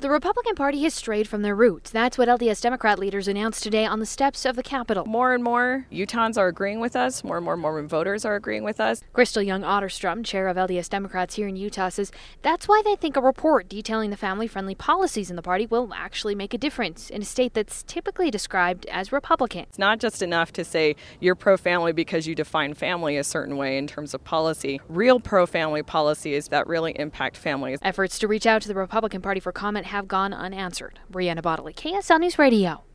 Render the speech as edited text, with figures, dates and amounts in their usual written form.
The Republican Party has strayed from their roots. That's what LDS Democrat leaders announced today on the steps of the Capitol. More and more Utahns are agreeing with us. More and more Mormon voters are agreeing with us. Crystal Young Otterstrom, chair of LDS Democrats here in Utah, says that's why they think a report detailing the family-friendly policies in the party will actually make a difference in a state that's typically described as Republican. It's not just enough to say you're pro-family because you define family a certain way in terms of policy. Real pro-family policies that really impact families. Efforts to reach out to the Republican Party for comment have gone unanswered. Brianna Bodley, KSL News Radio.